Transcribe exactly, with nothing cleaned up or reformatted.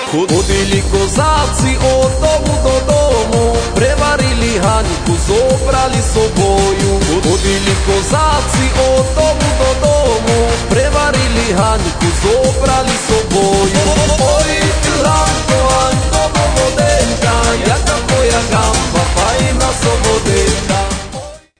Ходили козаci od domu do domu, prevarili Hanjku, zobrali sobою. Ходили козаci od domu do domu, prevarili Hanjku, zobrali